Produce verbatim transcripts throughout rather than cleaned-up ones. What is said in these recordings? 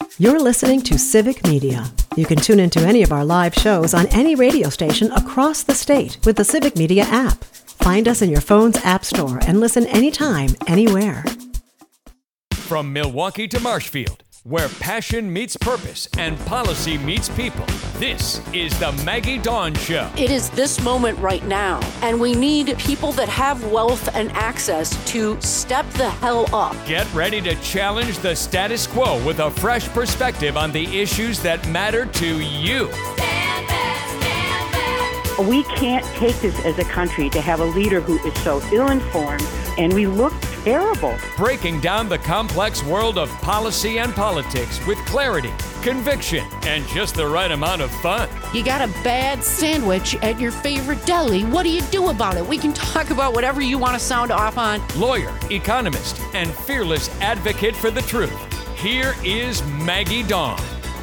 You're listening to Civic Media. You can tune into any of our live shows on any radio station across the state with the Civic Media app. Find us in your phone's app store and listen anytime, anywhere. From Milwaukee to Marshfield, where passion meets purpose and policy meets people, this is the Maggie Dawn Show. It is this moment right now, and we need people that have wealth and access to step the hell up. Get ready to challenge the status quo with a fresh perspective on the issues that matter to you. Stand back, stand back. We can't take this as a country to have a leader who is so ill-informed, and we look terrible. Breaking down the complex world of policy and politics with clarity, conviction, and just the right amount of fun. You got a bad sandwich at your favorite deli. What do you do about it? We can talk about whatever you want to sound off on. Lawyer, economist, and fearless advocate for the truth. Here is Maggie Dawn.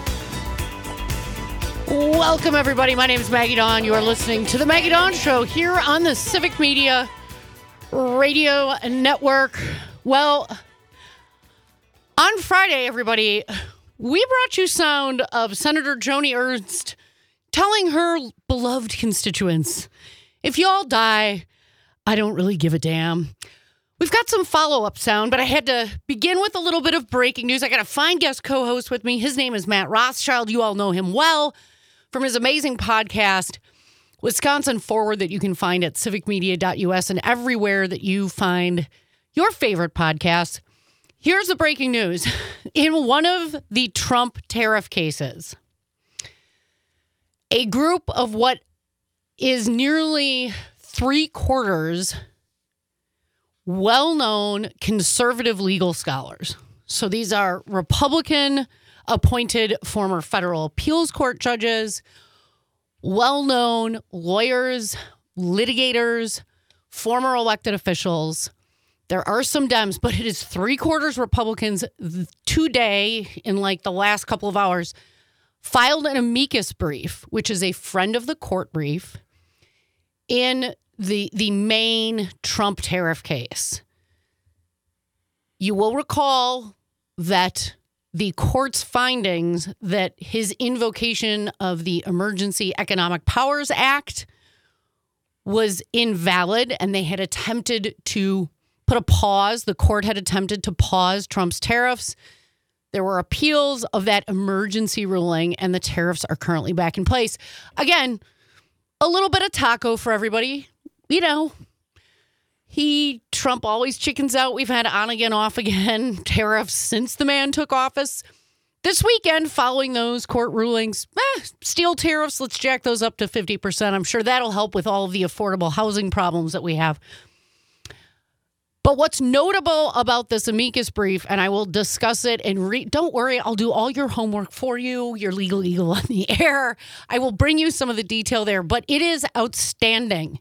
Welcome, everybody. My name is Maggie Dawn. You are listening to The Maggie Dawn Show here on the Civic Media Radio Network. Well, on Friday, everybody, we brought you sound of Senator Joni Ernst telling her beloved constituents, if you all die, I don't really give a damn. We've got some follow-up sound, but I had to begin with a little bit of breaking news. I got a fine guest co-host with me. His name is Matt Rothschild. You all know him well from his amazing podcast, Wisconsin Forward, that you can find at civic media dot u s and everywhere that you find your favorite podcasts. Here's the breaking news. In one of the Trump tariff cases, a group of what is nearly three quarters well-known conservative legal scholars. So these are Republican appointed former federal appeals court judges, well-known lawyers, litigators, former elected officials. There are some Dems, but it is three-quarters Republicans today, in like the last couple of hours, filed an amicus brief, which is a friend of the court brief, in the, the main Trump tariff case. You will recall that the court's findings that his invocation of the Emergency Economic Powers Act was invalid, and they had attempted to put a pause. The court had attempted to pause Trump's tariffs. There were appeals of that emergency ruling, and the tariffs are currently back in place. Again, a little bit of taco for everybody. You know, he, Trump always chickens out. We've had on again, off again tariffs since the man took office. This weekend, following those court rulings, eh, steel tariffs, let's jack those up to fifty percent. I'm sure that'll help with all of the affordable housing problems that we have. But what's notable about this amicus brief, and I will discuss it and re- don't worry, I'll do all your homework for you, your legal eagle on the air. I will bring you some of the detail there, but it is outstanding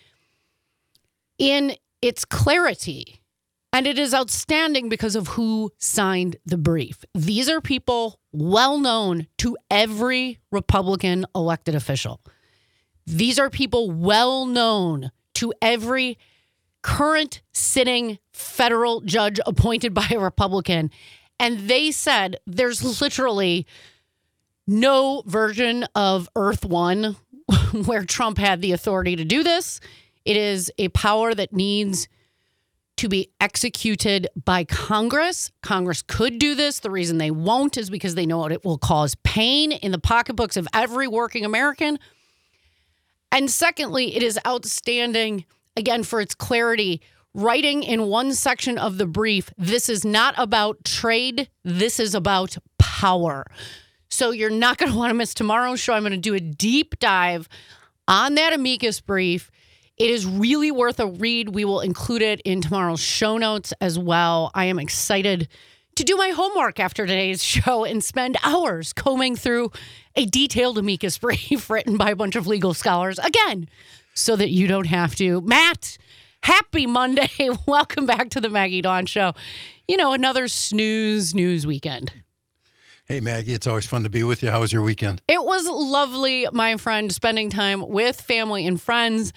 in its clarity, and it is outstanding because of who signed the brief. These are people well known to every Republican elected official. These are people well known to every current sitting federal judge appointed by a Republican. And they said there's literally no version of Earth One where Trump had the authority to do this. It is a power that needs to be executed by Congress. Congress could do this. The reason they won't is because they know it will cause pain in the pocketbooks of every working American. And secondly, it is outstanding, again, for its clarity, writing in one section of the brief, this is not about trade, this is about power. So you're not going to want to miss tomorrow's show. I'm going to do a deep dive on that amicus brief. It is really worth a read. We will include it in tomorrow's show notes as well. I am excited to do my homework after today's show and spend hours combing through a detailed amicus brief written by a bunch of legal scholars, again, so that you don't have to. Matt, happy Monday. Welcome back to the Maggie Dawn Show. You know, another snooze news weekend. Hey, Maggie, it's always fun to be with you. How was your weekend? It was lovely, my friend, spending time with family and friends.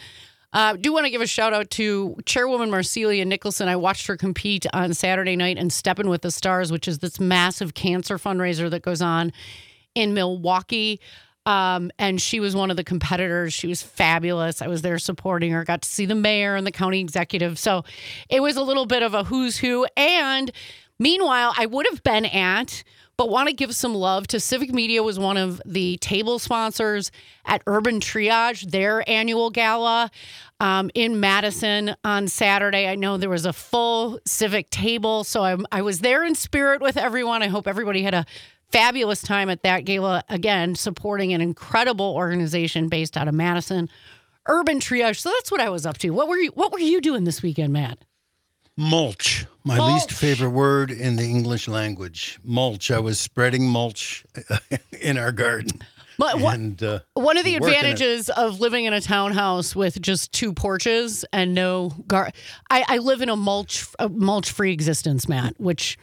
Uh, do want to give a shout out to Chairwoman Marcelia Nicholson. I watched her compete on Saturday night in Steppin' with the Stars, which is this massive cancer fundraiser that goes on in Milwaukee. Um, and she was one of the competitors. She was fabulous. I was there supporting her, got to see the mayor and the county executive. So it was a little bit of a who's who. And meanwhile, I would have been at, but want to give some love to Civic Media was one of the table sponsors at Urban Triage, their annual gala um, in Madison on Saturday. I know there was a full Civic table, so I, I was there in spirit with everyone. I hope everybody had a fabulous time at that gala, again, supporting an incredible organization based out of Madison, Urban Triage. So that's what I was up to. What were you, what were you doing this weekend, Matt? Mulch, my Mulch. least favorite word in the English language. Mulch. I was spreading mulch in our garden. But what, and, uh, one of the working it. advantages of living in a townhouse with just two porches and no gar, I, I live in a mulch a mulch free existence, Matt, which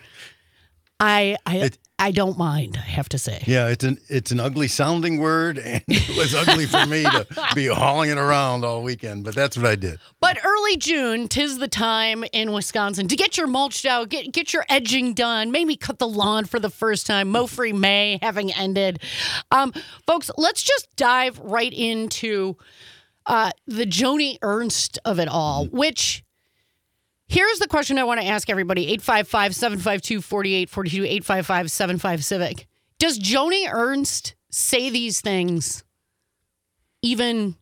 I I It- I don't mind. I have to say. Yeah, it's an it's an ugly sounding word, and it was ugly for me to be hauling it around all weekend. But that's what I did. But early June, 'tis the time in Wisconsin to get your mulched out, get get your edging done, maybe cut the lawn for the first time, mow-free May having ended. Um, folks, let's just dive right into uh, the Joni Ernst of it all, which... Here's the question I want to ask everybody. eight five five, seven five two, four eight four two, eight five five, seven five, Civic. Does Joni Ernst say these things even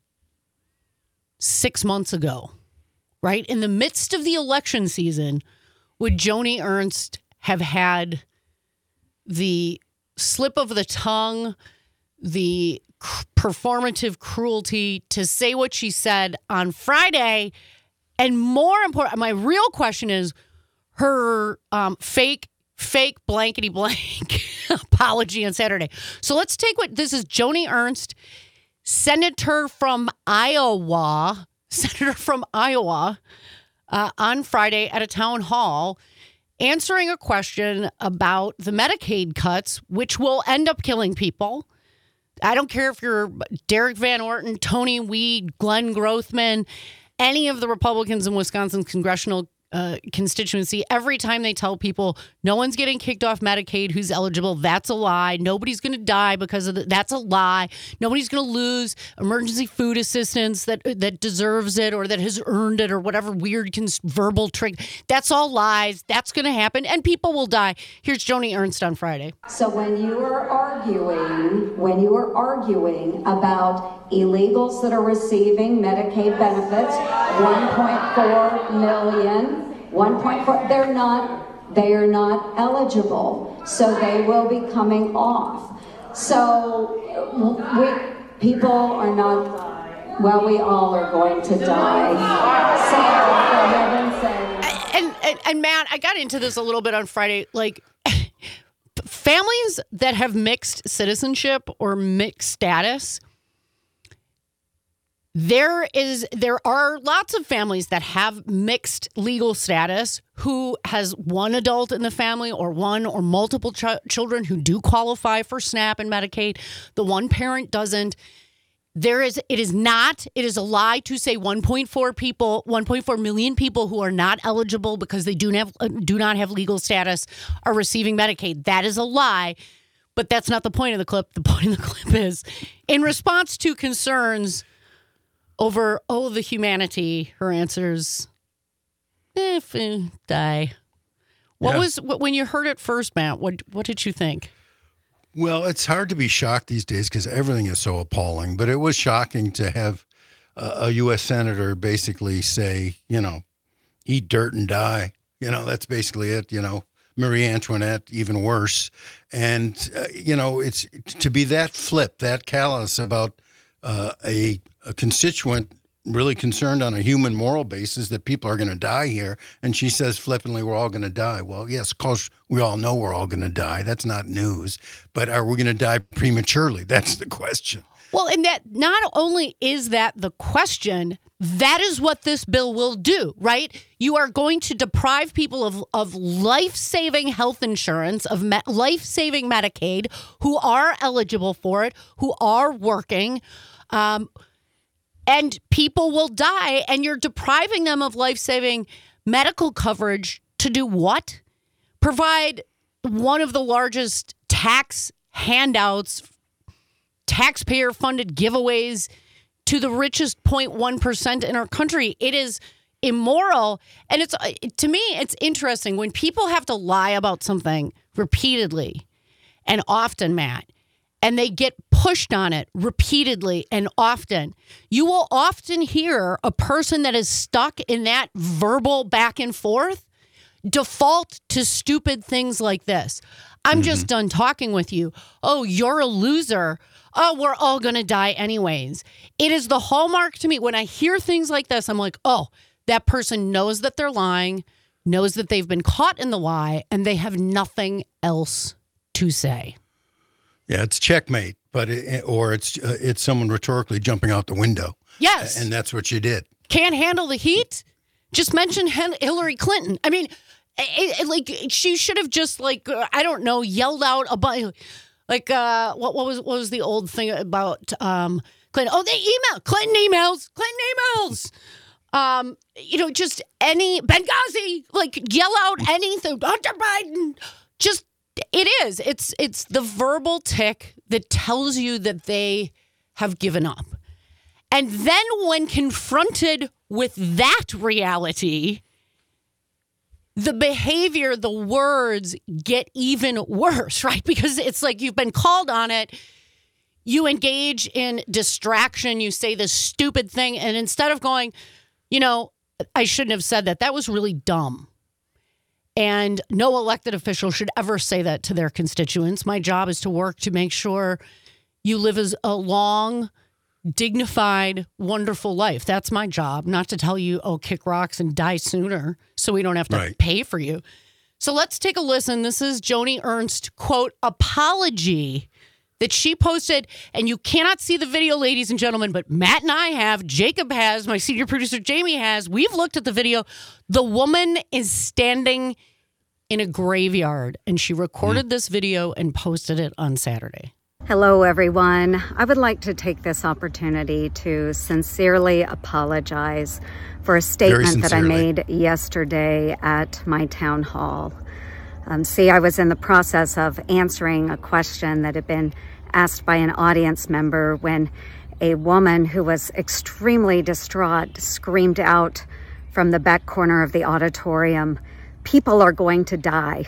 six months ago, right? In the midst of the election season, would Joni Ernst have had the slip of the tongue, the c- performative cruelty to say what she said on Friday? And more important, my real question is her um, fake, fake blankety blank apology on Saturday. So let's take what this is. Joni Ernst, senator from Iowa, senator from Iowa, uh, on Friday at a town hall, answering a question about the Medicaid cuts, which will end up killing people. I don't care if you're Derek Van Orton, Tony Weed, Glenn Grothman, any of the Republicans in Wisconsin's congressional uh, constituency, every time they tell people no one's getting kicked off Medicaid who's eligible, that's a lie. Nobody's going to die because of that. That's a lie. Nobody's going to lose emergency food assistance that that deserves it or that has earned it or whatever weird cons- verbal trick. That's all lies. That's going to happen, and people will die. Here's Joni Ernst on Friday. So when you are arguing, when you are arguing about illegals that are receiving Medicaid benefits, one point four million, one point four, they're not, they are not eligible, so they will be coming off. So we, people are not, well, we all are going to die. So go ahead and say. And, and and Matt, I got into this a little bit on Friday. Like, families that have mixed citizenship or mixed status, there is there are lots of families that have mixed legal status who has one adult in the family or one or multiple ch- children who do qualify for SNAP and Medicaid. The one parent doesn't. There is, it is not, it is a lie to say one point four people, one point four million people who are not eligible because they do not have, do not have legal status are receiving Medicaid. That is a lie, but that's not the point of the clip. The point of the clip is in response to concerns over, oh, the humanity, her answers, eh, f- eh, die. What Yeah. was, when you heard it first, Matt, what, what did you think? Well, it's hard to be shocked these days because everything is so appalling. But it was shocking to have a, a U S senator basically say, you know, eat dirt and die. You know, that's basically it. You know, Marie Antoinette, even worse. And, uh, you know, it's to be that flip, that callous about uh, a, a constituent really concerned on a human moral basis that people are going to die here. And she says flippantly, we're all going to die. Well, yes, of course, we all know we're all going to die. That's not news. But are we going to die prematurely? That's the question. Well, and that not only is that the question, that is what this bill will do, right? You are going to deprive people of, of life-saving health insurance, of me- life-saving Medicaid, who are eligible for it, who are working, um, and people will die, and you're depriving them of life-saving medical coverage to do what? Provide one of the largest tax handouts, taxpayer-funded giveaways to the richest zero point one percent in our country. It is immoral. And it's to me, it's interesting when people have to lie about something repeatedly and often, Matt, and they get pushed on it repeatedly and often. You will often hear a person that is stuck in that verbal back and forth default to stupid things like this. I'm mm-hmm. just done talking with you. Oh, you're a loser. Oh, we're all going to die anyways. It is the hallmark to me. When I hear things like this, I'm like, oh, that person knows that they're lying, knows that they've been caught in the lie, and they have nothing else to say. Yeah, it's checkmate, but it, or it's uh, it's someone rhetorically jumping out the window. Yes. And that's what you did. Can't handle the heat? Just mention Hillary Clinton. I mean, it, it, like she should have just like, uh, I don't know, yelled out about like uh, what, what was what was the old thing about um, Clinton? Oh, the email, Clinton emails, Clinton emails. Um, you know, just any Benghazi, like yell out anything. Hunter Biden, just it is. It's it's the verbal tick that tells you that they have given up. And then when confronted with that reality, the behavior, the words get even worse, right? Because it's like you've been called on it. You engage in distraction. You say this stupid thing. And instead of going, you know, I shouldn't have said that. That was really dumb. And no elected official should ever say that to their constituents. My job is to work to make sure you live as a long, dignified, wonderful life. That's my job, not to tell you, oh, kick rocks and die sooner so we don't have to right. pay for you. So let's take a listen. This is Joni Ernst, quote, apology that she posted, and you cannot see the video, ladies and gentlemen, but Matt and I have, Jacob has, my senior producer Jamie has. We've looked at the video. The woman is standing in a graveyard, and she recorded mm. this video and posted it on Saturday. Hello, everyone. I would like to take this opportunity to sincerely apologize for a statement that I made yesterday at my town hall. Um, see, I was in the process of answering a question that had been asked by an audience member when a woman who was extremely distraught screamed out from the back corner of the auditorium, "People are going to die."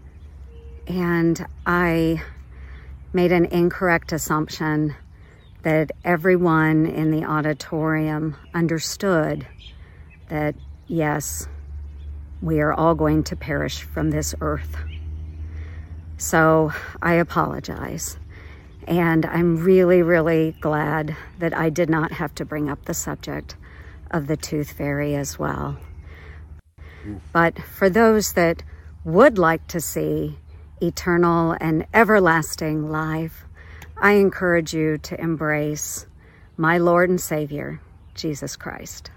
And I made an incorrect assumption that everyone in the auditorium understood that, yes, we are all going to perish from this earth. So I apologize. And I'm really, really glad that I did not have to bring up the subject of the tooth fairy as well. But for those that would like to see eternal and everlasting life, I encourage you to embrace my Lord and Savior, Jesus Christ.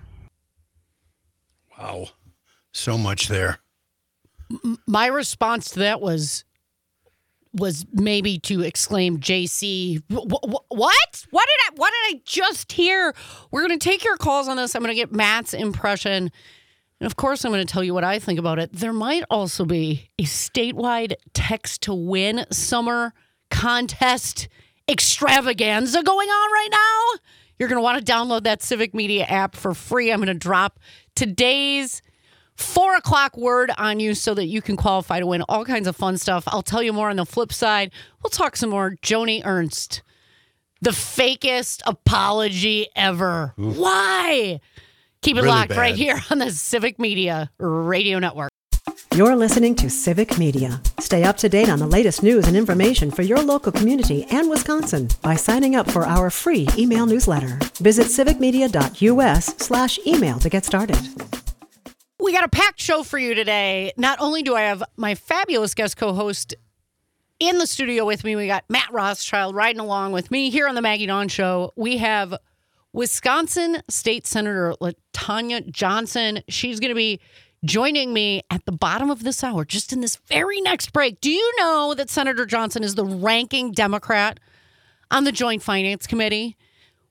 Wow. So much there. My response to that was was maybe to exclaim, J C, what? What did I what did I just hear? We're going to take your calls on this. I'm going to get Matt's impression. And of course, I'm going to tell you what I think about it. There might also be a statewide text to win summer contest extravaganza going on right now. You're going to want to download that Civic Media app for free. I'm going to drop today's four o'clock word on you so that you can qualify to win all kinds of fun stuff. I'll tell you more on the flip side. We'll talk some more Joni Ernst, the fakest apology ever. Oof. Why? Keep it really locked bad. right here on the Civic Media Radio Network. You're listening to Civic Media. Stay up to date on the latest news and information for your local community and Wisconsin by signing up for our free email newsletter. Visit civicmedia.us slash email to get started. We got a packed show for you today. Not only do I have my fabulous guest co-host in the studio with me, we got Matt Rothschild riding along with me here on the Maggie Dawn Show. We have Wisconsin State Senator LaTanya Johnson. She's going to be joining me at the bottom of this hour, just in this very next break. Do you know that Senator Johnson is the ranking Democrat on the Joint Finance Committee?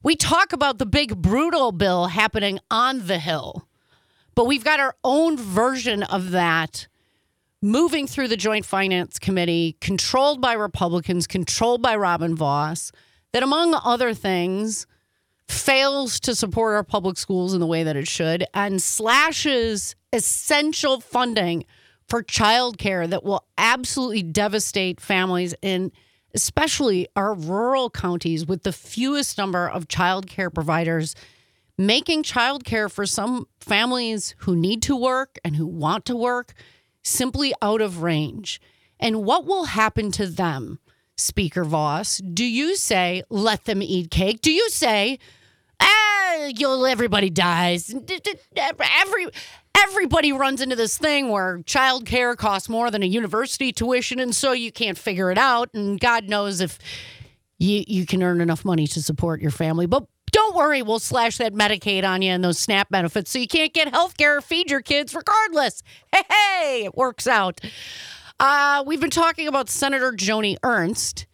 We talk about the big brutal bill happening on the Hill, but we've got our own version of that moving through the Joint Finance Committee, controlled by Republicans, controlled by Robin Vos, that among other things fails to support our public schools in the way that it should and slashes essential funding for childcare that will absolutely devastate families in especially our rural counties with the fewest number of childcare providers, making childcare for some families who need to work and who want to work simply out of range. And what will happen to them, Speaker Vos? Do you say, let them eat cake? Do you say, ah, you'll, everybody dies? Every, everybody runs into this thing where childcare costs more than a university tuition, and so you can't figure it out. And God knows if you, you can earn enough money to support your family. But don't worry, we'll slash that Medicaid on you and those SNAP benefits so you can't get health care or feed your kids regardless. Hey, hey, it works out. Uh, we've been talking about Senator Joni Ernst,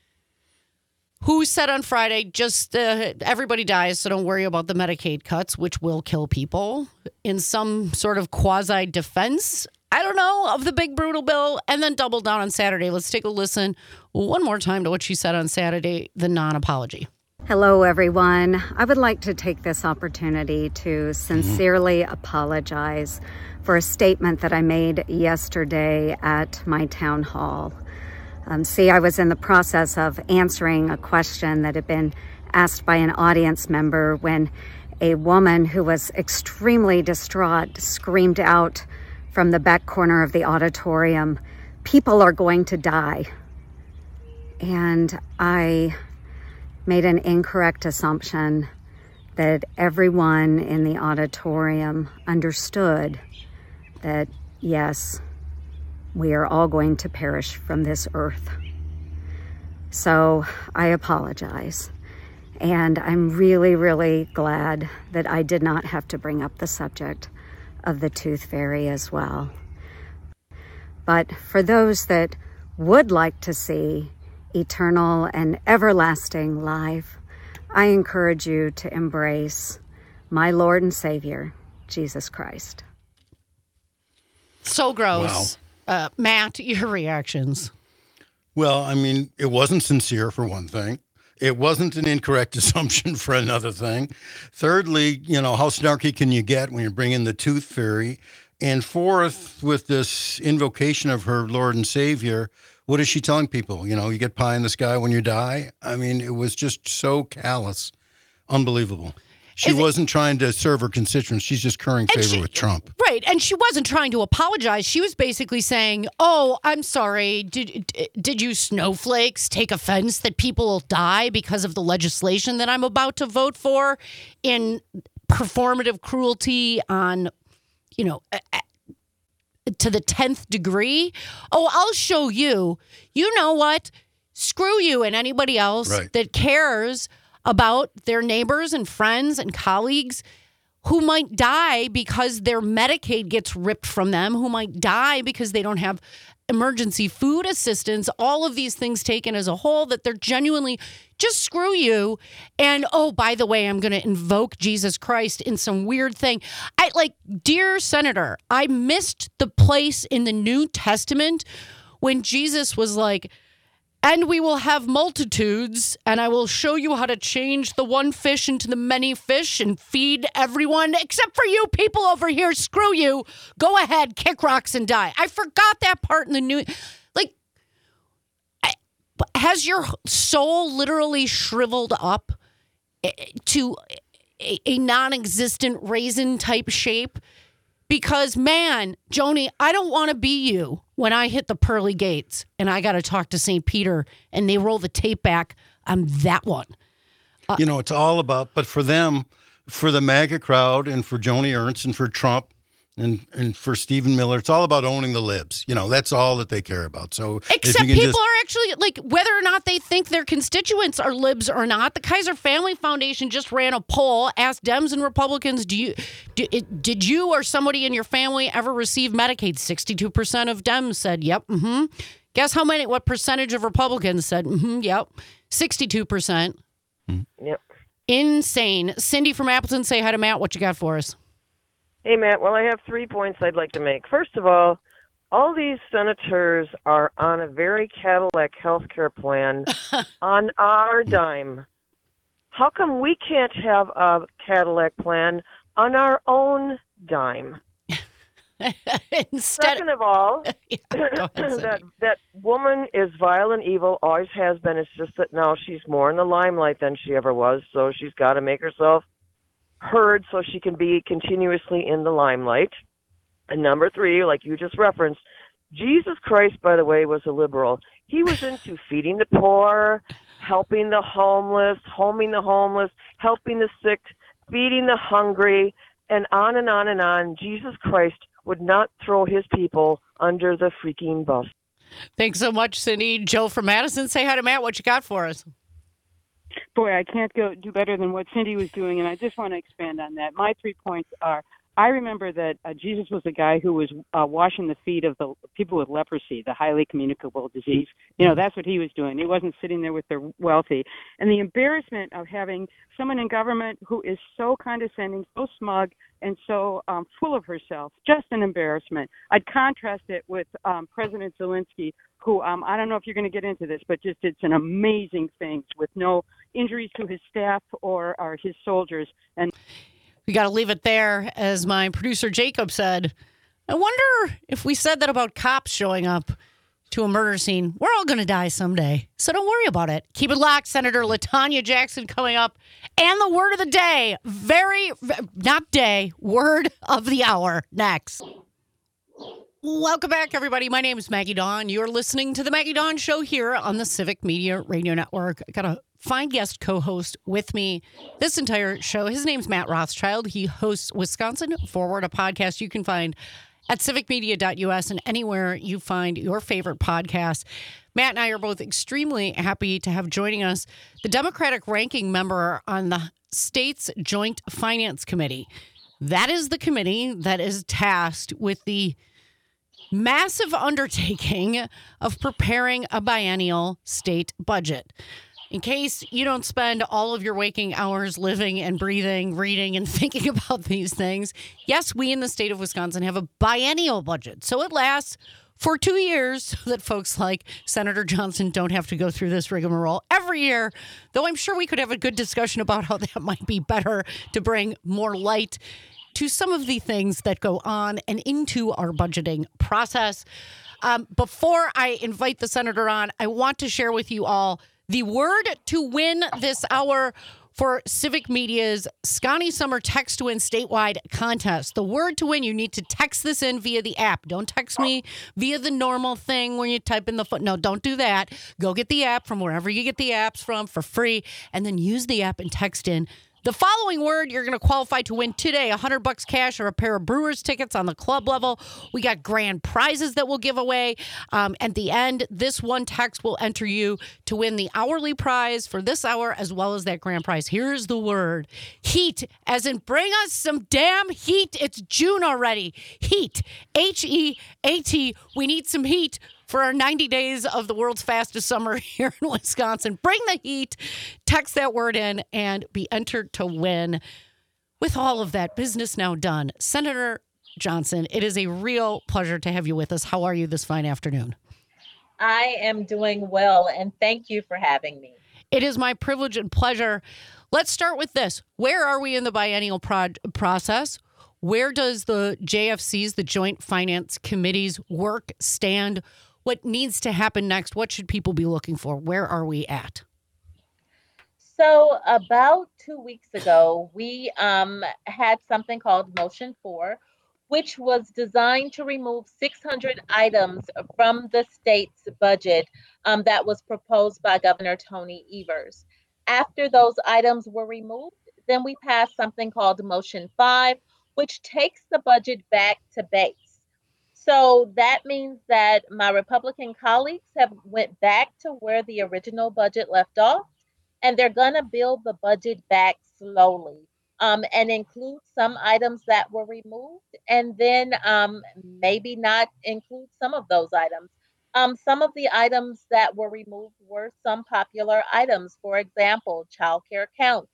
who said on Friday, just uh, everybody dies, so don't worry about the Medicaid cuts, which will kill people, in some sort of quasi-defense, I don't know, of the big brutal bill, and then doubled down on Saturday. Let's take a listen one more time to what she said on Saturday, the non-apology. Hello, everyone. I would like to take this opportunity to sincerely apologize for a statement that I made yesterday at my town hall. Um, see, I was in the process of answering a question that had been asked by an audience member when a woman who was extremely distraught screamed out from the back corner of the auditorium, "People are going to die." And I made an incorrect assumption that everyone in the auditorium understood that, yes, we are all going to perish from this earth. So I apologize. And I'm really, really glad that I did not have to bring up the subject of the tooth fairy as well. But for those that would like to see eternal and everlasting life, I encourage you to embrace my Lord and Savior, Jesus Christ. So gross. Wow. Uh, Matt, your reactions? Well, I mean, it wasn't sincere, for one thing. It wasn't an incorrect assumption, for another thing. Thirdly, you know, how snarky can you get when you bring in the tooth fairy? And fourth, with this invocation of her Lord and Savior, what is she telling people? You know, you get pie in the sky when you die? I mean, it was just so callous. Unbelievable. She is wasn't it, trying to serve her constituents. She's just currying favor she, with Trump. Right. And she wasn't trying to apologize. She was basically saying, oh, I'm sorry. Did, did you snowflakes take offense that people will die because of the legislation that I'm about to vote for in performative cruelty on, you know, to the tenth degree? Oh, I'll show you. You know what? Screw you and anybody else right. that cares about their neighbors and friends and colleagues who might die because their Medicaid gets ripped from them, who might die because they don't have emergency food assistance, all of these things taken as a whole, that they're genuinely just screw you. And, oh, by the way, I'm going to invoke Jesus Christ in some weird thing. I like, dear Senator, I missed the place in the New Testament when Jesus was like, and we will have multitudes, and I will show you how to change the one fish into the many fish and feed everyone, except for you people over here. Screw you. Go ahead, kick rocks and die. I forgot that part in the new... Like, I, has your soul literally shriveled up to a, a non-existent raisin-type shape? Because, man, Joni, I don't want to be you when I hit the pearly gates and I got to talk to Saint Peter and they roll the tape back. I'm that one. Uh, you know, it's all about, but for them, for the MAGA crowd and for Joni Ernst and for Trump and, and for Stephen Miller, it's all about owning the libs. You know, that's all that they care about. So Except people just... are actually, like, whether or not they think their constituents are libs or not, the Kaiser Family Foundation just ran a poll, asked Dems and Republicans, do you, do, it, did you or somebody in your family ever receive Medicaid? sixty-two percent of Dems said, yep, mm-hmm. Guess how many, what percentage of Republicans said, mm-hmm, yep, sixty-two percent. Yep. Insane. Cindy from Appleton, say hi to Matt. What you got for us? Hey, Matt. Well, I have three points I'd like to make. First of all, all these senators are on a very Cadillac healthcare plan on our dime. How come we can't have a Cadillac plan on our own dime? Instead, Second of all, yeah, go ahead, that Cindy. that woman is vile and evil, always has been. It's just that now she's more in the limelight than she ever was, so she's got to make herself heard so she can be continuously in the limelight. And number three, like you just referenced, Jesus Christ, by the way, was a liberal. He was into feeding the poor, helping the homeless, homing the homeless, helping the sick, feeding the hungry, and on and on and on. Jesus Christ would not throw his people under the freaking bus. Thanks so much, Cindy. Joe from Madison, say hi to Matt. What you got for us? Boy, I can't go do better than what Cindy was doing, and I just want to expand on that. My three points are, I remember that uh, Jesus was a guy who was uh, washing the feet of the people with leprosy, the highly communicable disease. You know, that's what he was doing. He wasn't sitting there with the wealthy. And the embarrassment of having someone in government who is so condescending, so smug, and so um, full of herself, just an embarrassment. I'd contrast it with um, President Zelensky, who, um, I don't know if you're going to get into this, but just did some amazing things with no injuries to his staff or, or his soldiers. And We got to leave it there. As my producer Jacob said, I wonder if we said that about cops showing up to a murder scene. We're all going to die someday, so don't worry about it. Keep it locked. Senator LaTanya Jackson coming up. And the word of the day, very, not day, word of the hour next. Welcome back, everybody. My name is Maggie Dawn. You're listening to The Maggie Dawn Show here on the Civic Media Radio Network. I got a fine guest co-host with me this entire show. His name's Matt Rothschild. He hosts Wisconsin Forward, a podcast you can find at civic media dot u s and anywhere you find your favorite podcasts. Matt and I are both extremely happy to have joining us the Democratic ranking member on the state's Joint Finance Committee. That is the committee that is tasked with the massive undertaking of preparing a biennial state budget. In case you don't spend all of your waking hours living and breathing, reading, and thinking about these things, yes, we in the state of Wisconsin have a biennial budget. So it lasts for two years so that folks like Senator Johnson don't have to go through this rigmarole every year, though I'm sure we could have a good discussion about how that might be better to bring more light to some of the things that go on and into our budgeting process. Um, before I invite the senator on, I want to share with you all the word to win this hour for Civic Media's Scotty Summer Text to Win statewide contest. The word to win, you need to text this in via the app. Don't text me via the normal thing when you type in the phone. No, don't do that. Go get the app from wherever you get the apps from for free, and then use the app and text in the following word. You're going to qualify to win today one hundred bucks cash or a pair of Brewers tickets on the club level. We got grand prizes that we'll give away. Um, at the end, this one text will enter you to win the hourly prize for this hour as well as that grand prize. Here's the word. Heat, as in bring us some damn heat. It's June already. Heat. H E A T. We need some heat for our ninety days of the world's fastest summer here in Wisconsin. Bring the heat, text that word in, and be entered to win. With all of that business now done, Senator Johnson, it is a real pleasure to have you with us. How are you this fine afternoon? I am doing well, and thank you for having me. It is my privilege and pleasure. Let's start with this. Where are we in the biennial pro- process? Where does the J F C's, the Joint Finance Committee's work stand? What needs to happen next? What should people be looking for? Where are we at? So about two weeks ago, we um, had something called Motion four, which was designed to remove six hundred items from the state's budget um, that was proposed by Governor Tony Evers. After those items were removed, then we passed something called Motion five, which takes the budget back to base. So that means that my Republican colleagues have went back to where the original budget left off, and they're going to build the budget back slowly um, and include some items that were removed, and then um, maybe not include some of those items. Um, some of the items that were removed were some popular items. For example, childcare counts,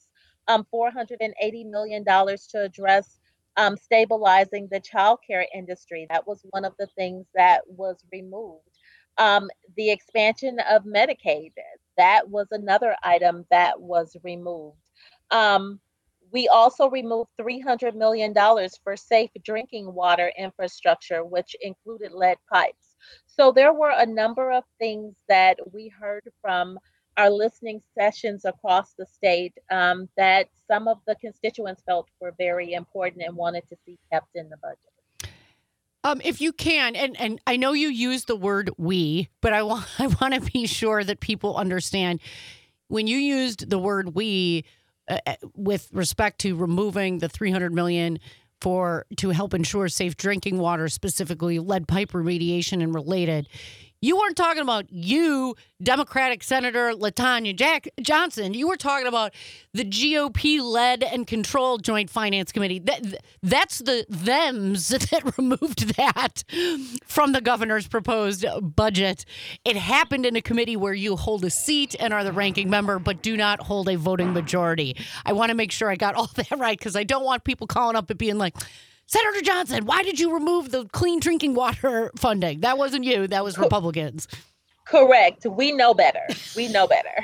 um, four hundred eighty million dollars to address um, stabilizing the childcare industry. That was one of the things that was removed. Um, the expansion of Medicaid, that was another item that was removed. Um, we also removed three hundred million dollars for safe drinking water infrastructure, which included lead pipes. So there were a number of things that we heard from our listening sessions across the state um, that some of the constituents felt were very important and wanted to see kept in the budget. Um, if you can, and, and I know you use the word we, but I want I want to be sure that people understand when you used the word we uh, with respect to removing the three hundred million dollars for to help ensure safe drinking water, specifically lead pipe remediation and related. You weren't talking about you, Democratic Senator LaTanya Jack Johnson. You were talking about the G O P-led and controlled Joint Finance Committee. That, that's the thems that removed that from the governor's proposed budget. It happened in a committee where you hold a seat and are the ranking member, but do not hold a voting majority. I want to make sure I got all that right, because I don't want people calling up and being like, Senator Johnson, why did you remove the clean drinking water funding? That wasn't you. That was Republicans. Correct. We know better. We know better.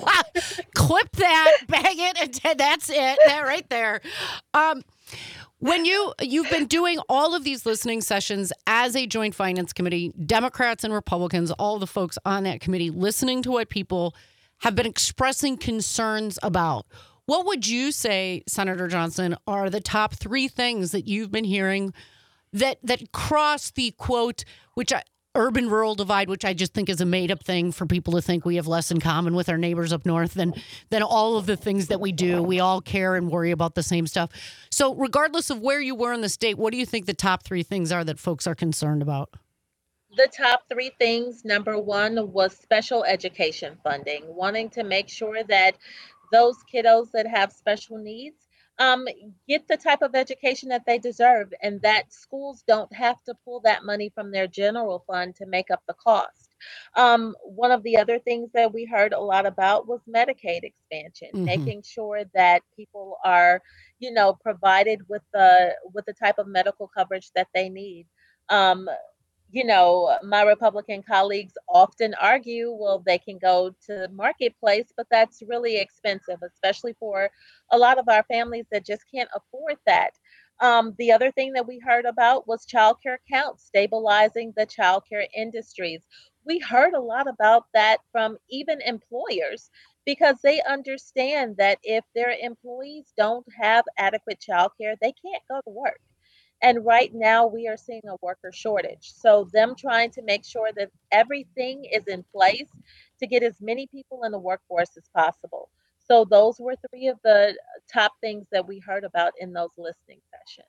Clip that, bang it, and that's it. That right there. Um, when you, you've been doing all of these listening sessions as a Joint Finance Committee, Democrats and Republicans, all the folks on that committee, listening to what people have been expressing concerns about. What would you say, Senator Johnson, are the top three things that you've been hearing that that cross the quote, which I, urban-rural divide, which I just think is a made-up thing for people to think we have less in common with our neighbors up north than than all of the things that we do. We all care and worry about the same stuff. So regardless of where you were in the state, what do you think the top three things are that folks are concerned about? The top three things, number one was special education funding, wanting to make sure that those kiddos that have special needs um, get the type of education that they deserve, and that schools don't have to pull that money from their general fund to make up the cost. Um, one of the other things that we heard a lot about was Medicaid expansion, mm-hmm. making sure that people are, you know, provided with the with the type of medical coverage that they need. Um, You know, my Republican colleagues often argue, well, they can go to the marketplace, but that's really expensive, especially for a lot of our families that just can't afford that. Um, the other thing that we heard about was childcare counts, stabilizing the childcare industries. We heard a lot about that from even employers, because they understand that if their employees don't have adequate childcare, they can't go to work. And right now we are seeing a worker shortage. So them trying to make sure that everything is in place to get as many people in the workforce as possible. So those were three of the top things that we heard about in those listening sessions.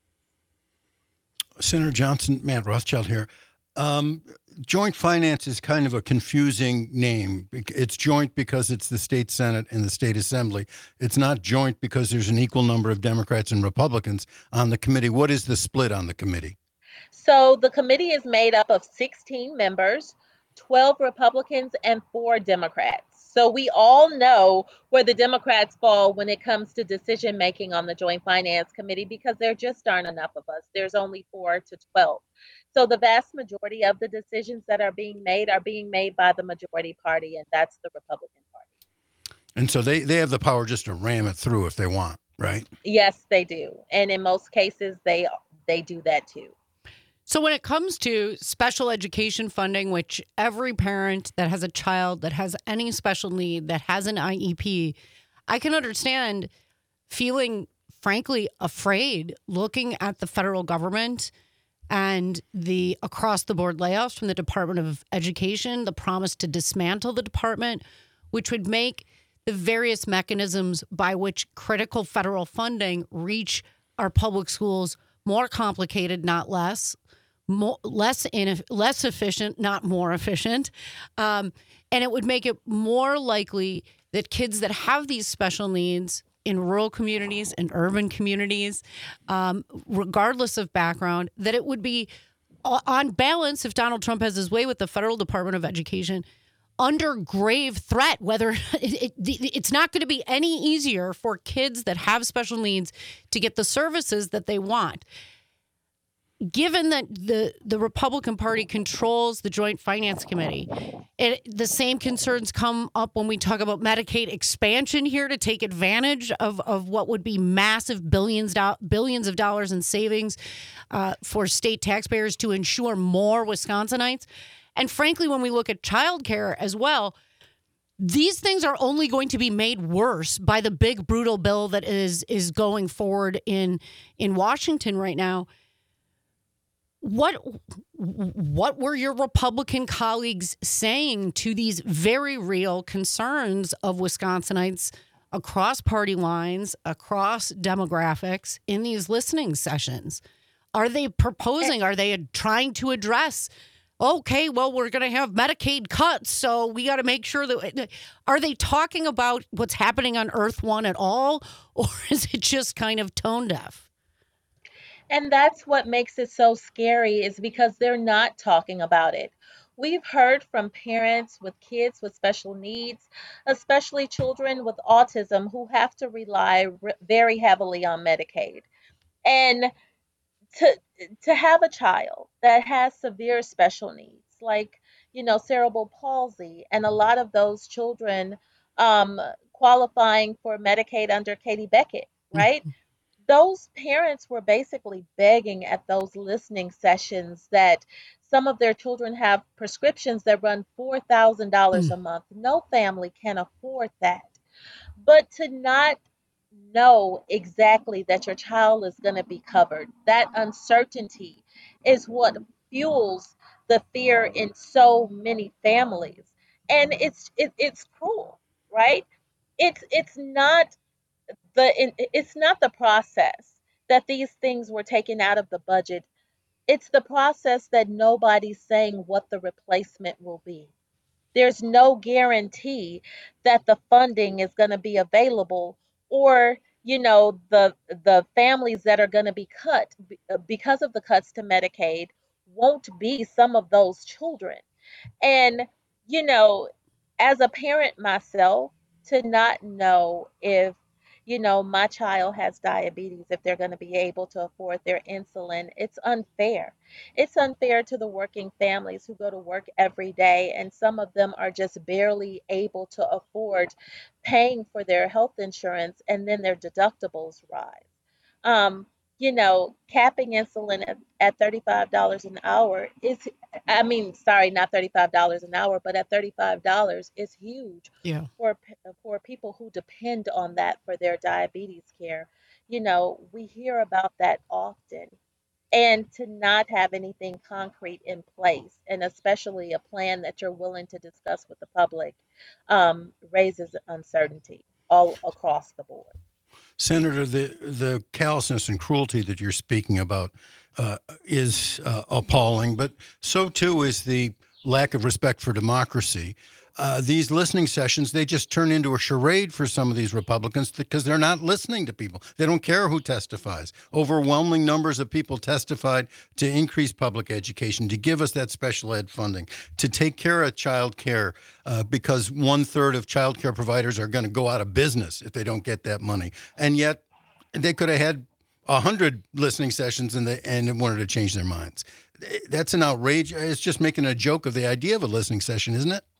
Senator Johnson, Matt Rothschild here. Um, joint finance is kind of a confusing name. It's joint because it's the state Senate and the state assembly. It's not joint because there's an equal number of Democrats and Republicans on the committee. What is the split on the committee? So the committee is made up of sixteen members, twelve Republicans and four Democrats. So we all know where the Democrats fall when it comes to decision making on the Joint Finance Committee, because there just aren't enough of us. There's only four to twelve. So the vast majority of the decisions that are being made are being made by the majority party, and that's the Republican Party. And so they, they have the power just to ram it through if they want, right? Yes, they do. And in most cases, they they do that too. So when it comes to special education funding, which every parent that has a child that has any special need, that has an I E P, I can understand feeling, frankly, afraid looking at the federal government and the across-the-board layoffs from the Department of Education, the promise to dismantle the department, which would make the various mechanisms by which critical federal funding reach our public schools more complicated, not less. More, less in, less efficient, not more efficient. Um, and it would make it more likely that kids that have these special needs in rural communities and urban communities, um, regardless of background, that it would be, on balance, if Donald Trump has his way with the Federal Department of Education, under grave threat, whether it, it, it's not going to be any easier for kids that have special needs to get the services that they want. Given that the, the Republican Party controls the Joint Finance Committee, it, the same concerns come up when we talk about Medicaid expansion here to take advantage of, of what would be massive billions, do, billions of dollars in savings uh, for state taxpayers to ensure more Wisconsinites. And frankly, when we look at childcare as well, these things are only going to be made worse by the big, brutal bill that is is going forward in in Washington right now. What what were your Republican colleagues saying to these very real concerns of Wisconsinites across party lines, across demographics in these listening sessions? Are they proposing, are they trying to address, okay, well, we're going to have Medicaid cuts, so we got to make sure that, are they talking about what's happening on Earth One at all, or is it just kind of tone deaf? And that's what makes it so scary, is because they're not talking about it. We've heard from parents with kids with special needs, especially children with autism, who have to rely re- very heavily on Medicaid. And to to have a child that has severe special needs, like, you know, cerebral palsy, and a lot of those children um, qualifying for Medicaid under Katie Beckett, right? Those parents were basically begging at those listening sessions that some of their children have prescriptions that run four thousand dollars Mm. a month. No family can afford that. But to not know exactly that your child is going to be covered, that uncertainty is what fuels the fear in so many families. And it's it, it's cruel, right? It's it's not the it, it's not the process that these things were taken out of the budget. It's the process that nobody's saying what the replacement will be. There's no guarantee that the funding is going to be available, or, you know, the the families that are going to be cut be- uh, because of the cuts to Medicaid won't be some of those children. And, you know, as a parent myself, to not know if, you know, my child has diabetes, if they're going to be able to afford their insulin, it's unfair. It's unfair to the working families who go to work every day, and some of them are just barely able to afford paying for their health insurance, and then their deductibles rise. Um, you know, capping insulin at, at thirty-five dollars an hour is, I mean, sorry, not thirty-five dollars an hour, but at thirty-five dollars is huge Yeah. for p- for people who depend on that for their diabetes care. You know, we hear about that often. And to not have anything concrete in place, and especially a plan that you're willing to discuss with the public, um, raises uncertainty all across the board. Senator, the the callousness and cruelty that you're speaking about uh, is uh, appalling, but so too is the lack of respect for democracy. Uh, these listening sessions, they just turn into a charade for some of these Republicans because they're not listening to people. They don't care who testifies. Overwhelming numbers of people testified to increase public education, to give us that special ed funding, to take care of child care, uh, because one third of child care providers are going to go out of business if they don't get that money. And yet they could have had a hundred listening sessions and they and wanted to change their minds. That's an outrage. It's just making a joke of the idea of a listening session, isn't it?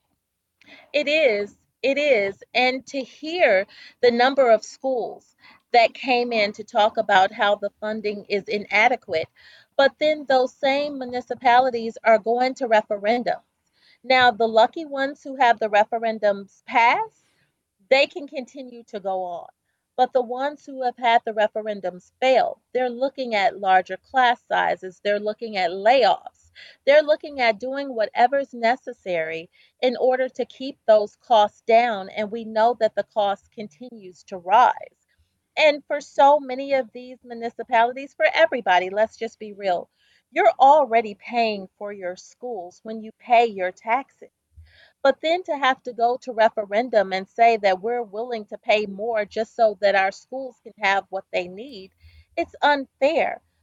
It is. It is. And to hear the number of schools that came in to talk about how the funding is inadequate, but then those same municipalities are going to referendums. Now, the lucky ones who have the referendums pass, they can continue to go on. But the ones who have had the referendums fail, they're looking at larger class sizes, they're looking at layoffs, they're looking at doing whatever's necessary in order to keep those costs down. And we know that the cost continues to rise. And for so many of these municipalities, for everybody, let's just be real, you're already paying for your schools when you pay your taxes. But then to have to go to referendum and say that we're willing to pay more just so that our schools can have what they need, it's unfair.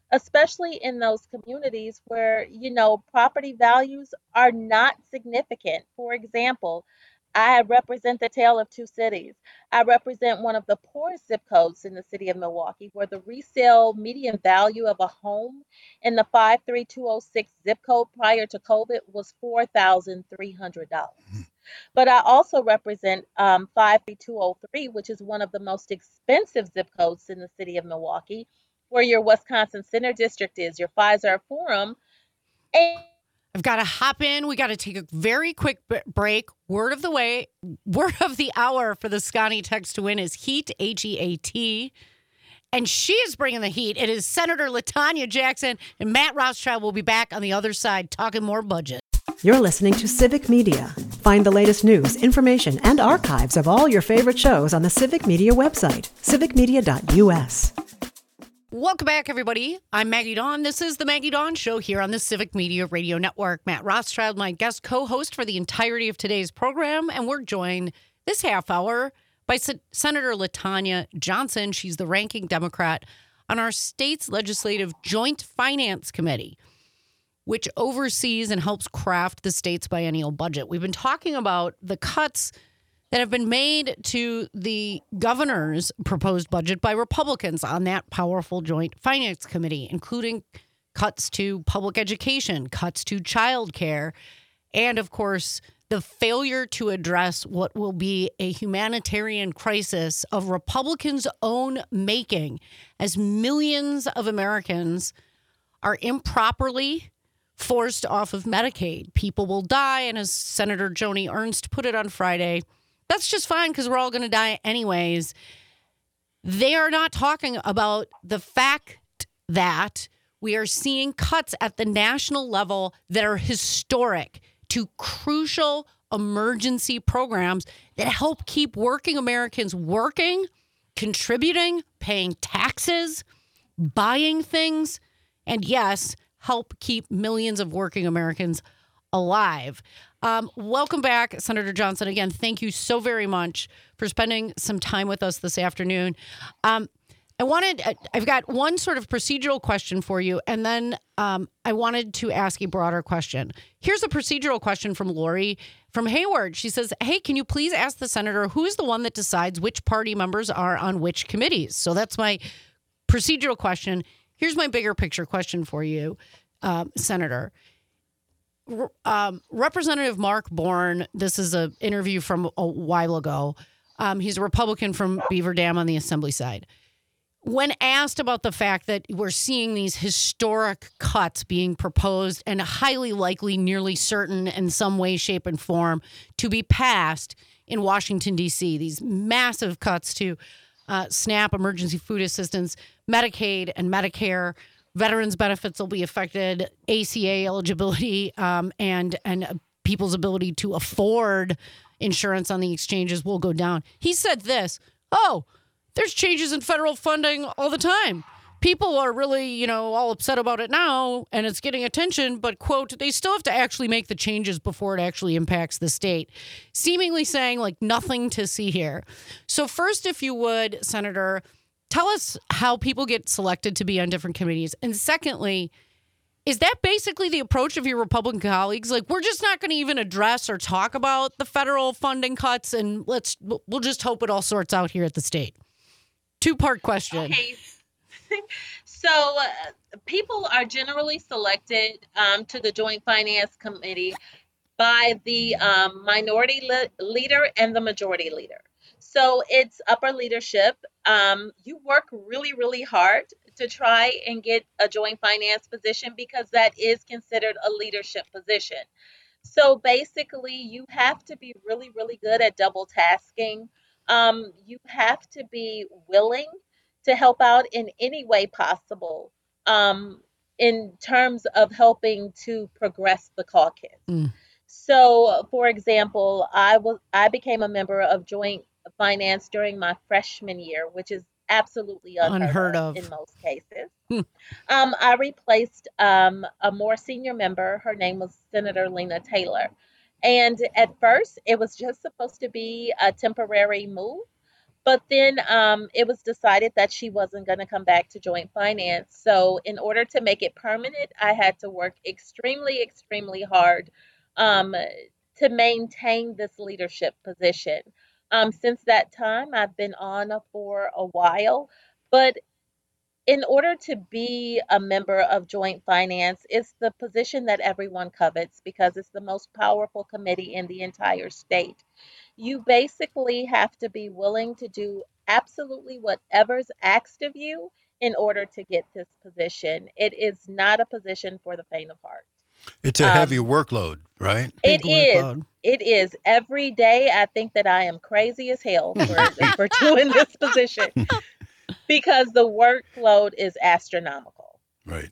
especially in those communities where, you know, property values are not significant. For example, I represent the tale of two cities. I represent one of the poorest zip codes in the city of Milwaukee, where the resale median value of a home in the five three two oh six zip code prior to COVID was four thousand three hundred dollars. But I also represent um, five three two oh three, which is one of the most expensive zip codes in the city of Milwaukee, where your Wisconsin Center District is, your Pfizer Forum. And I've got to hop in. We got to take a very quick b- break. Word of the way, word of the hour for the Scotty text to win is HEAT, H E A T. And she is bringing the heat. It is Senator LaTanya Jackson, and Matt Rothschild will be back on the other side talking more budget. You're listening to Civic Media. Find the latest news, information, and archives of all your favorite shows on the Civic Media website, civic media dot u s. Welcome back, everybody. I'm Maggie Dawn. This is the Maggie Dawn Show here on the Civic Media Radio Network. Matt Rothschild, my guest co-host for the entirety of today's program, and we're joined this half hour by Se- Senator LaTanya Johnson. She's the ranking Democrat on our state's legislative Joint Finance Committee, which oversees and helps craft the state's biennial budget. We've been talking about the cuts that have been made to the governor's proposed budget by Republicans on that powerful Joint Finance Committee, including cuts to public education, cuts to child care, and, of course, the failure to address what will be a humanitarian crisis of Republicans' own making as millions of Americans are improperly forced off of Medicaid. People will die, and as Senator Joni Ernst put it on Friday, that's just fine because we're all going to die anyways. They are not talking about the fact that we are seeing cuts at the national level that are historic to crucial emergency programs that help keep working Americans working, contributing, paying taxes, buying things, and yes, help keep millions of working Americans alive. Um, welcome back, Senator Johnson. Again, thank you so very much for spending some time with us this afternoon. Um, I wanted, I've got one sort of procedural question for you, and then um, I wanted to ask a broader question. Here's a procedural question from Lori from Hayward. She says, hey, can you please ask the senator who is the one that decides which party members are on which committees? So that's my procedural question. Here's my bigger picture question for you, um, Senator. Um, Representative Mark Bourne, this is an interview from a while ago. Um, he's a Republican from Beaver Dam on the Assembly side. When asked about the fact that we're seeing these historic cuts being proposed and highly likely, nearly certain in some way, shape, and form to be passed in Washington, D C, these massive cuts to uh, SNAP, emergency food assistance, Medicaid, and Medicare, veterans benefits will be affected, A C A eligibility, um, and and people's ability to afford insurance on the exchanges will go down. He said this, oh, there's changes in federal funding all the time. People are really, you know, all upset about it now, and it's getting attention, but, quote, they still have to actually make the changes before it actually impacts the state. Seemingly saying, like, nothing to see here. So first, if you would, Senator, tell us how people get selected to be on different committees. And secondly, is that basically the approach of your Republican colleagues? Like, we're just not going to even address or talk about the federal funding cuts, and let's we'll just hope it all sorts out here at the state. Two-part question. Okay. So uh, people are generally selected um, to the Joint Finance Committee by the um, minority le- leader and the majority leader. So it's upper leadership. Um, you work really, really hard to try and get a joint finance position because that is considered a leadership position. So basically, you have to be really, really good at double tasking. Um, you have to be willing to help out in any way possible um, in terms of helping to progress the caucus. Mm. So, for example, I was I became a member of Joint Finance during my freshman year, which is absolutely unheard, Unheard of, of. in most cases. um, I replaced um, a more senior member. Her name was Senator Lena Taylor. And at first, it was just supposed to be a temporary move. But then um, it was decided that she wasn't going to come back to joint finance. So in order to make it permanent, I had to work extremely, extremely hard um, to maintain this leadership position. Um, since that time, I've been on for a while, but in order to be a member of joint finance, it's the position that everyone covets because it's the most powerful committee in the entire state. You basically have to be willing to do absolutely whatever's asked of you in order to get this position. It is not a position for the faint of heart. It's a Um, heavy workload, right? It Big is. workload. It is. Every day I think that I am crazy as hell for, for doing this position because the workload is astronomical. Right.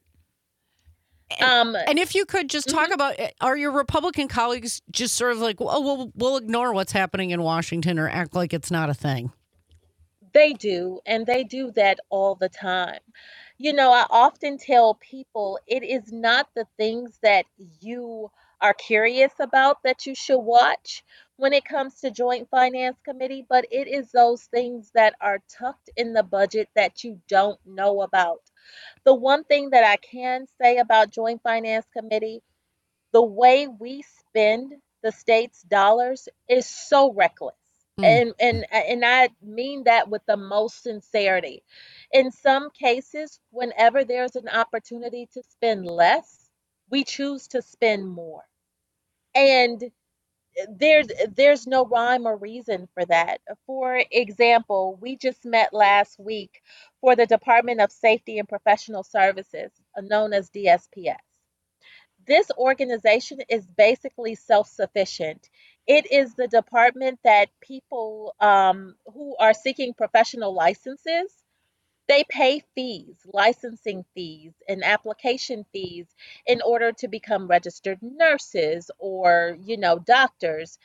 Um, And if you could just talk about, are your Republican colleagues just sort of like, oh, we'll, we'll ignore what's happening in Washington or act like it's not a thing? They do, and they do that all the time. You know, I often tell people it is not the things that you are curious about that you should watch when it comes to Joint Finance Committee, but it is those things that are tucked in the budget that you don't know about. The one thing that I can say about Joint Finance Committee, the way we spend the state's dollars is so reckless. And and and I mean that with the most sincerity. In some cases, whenever there's an opportunity to spend less, we choose to spend more. And there's there's no rhyme or reason for that. For example, we just met last week for the Department of Safety and Professional Services, uh, known as D S P S. This organization is basically self-sufficient. It is the department that people um, who are seeking professional licenses, they pay fees, licensing fees and application fees in order to become registered nurses or, you know, doctors.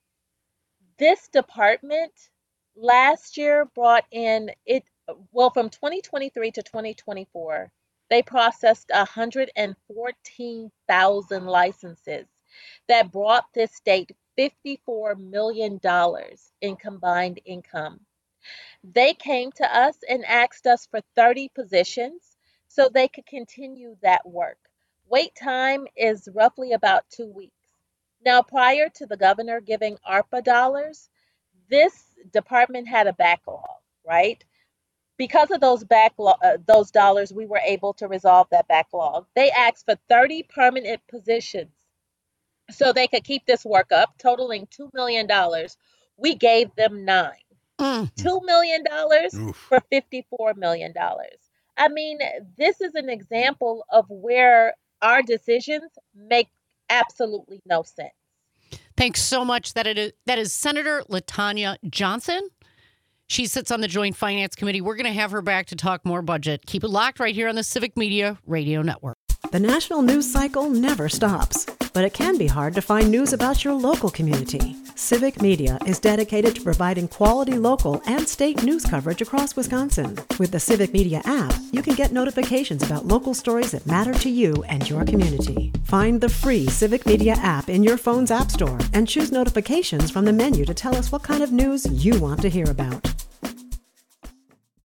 This department last year brought in it, well, from twenty twenty-three to twenty twenty-four, they processed one hundred fourteen thousand licenses that brought this state fifty-four million dollars in combined income. They came to us and asked us for thirty positions so they could continue that work. Wait time is roughly about two weeks. Now, prior to the governor giving ARPA dollars, this department had a backlog, right? Because of those backlog, uh, those dollars, we were able to resolve that backlog. They asked for thirty permanent positions so they could keep this work up, totaling two million dollars. We gave them nine. Mm. two million dollars for fifty-four million dollars. I mean, this is an example of where our decisions make absolutely no sense. Thanks so much. That it is, that is Senator LaTanya Johnson. She sits on the Joint Finance Committee. We're going to have her back to talk more budget. Keep it locked right here on the Civic Media Radio Network. The national news cycle never stops, but it can be hard to find news about your local community. Civic Media is dedicated to providing quality local and state news coverage across Wisconsin. With the Civic Media app, you can get notifications about local stories that matter to you and your community. Find the free Civic Media app in your phone's app store and choose notifications from the menu to tell us what kind of news you want to hear about.